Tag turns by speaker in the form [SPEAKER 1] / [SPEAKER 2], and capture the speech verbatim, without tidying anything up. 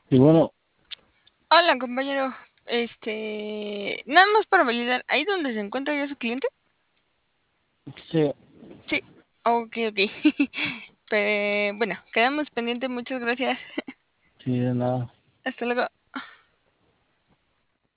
[SPEAKER 1] Y bueno,
[SPEAKER 2] Hola, compañero. Este, nada más para validar, ¿ahí donde se encuentra ya su cliente?
[SPEAKER 1] sí,
[SPEAKER 2] Sí. Ok, ok. Pero, bueno, quedamos pendientes. Muchas gracias.
[SPEAKER 1] sí, de nada.
[SPEAKER 2] Hasta luego.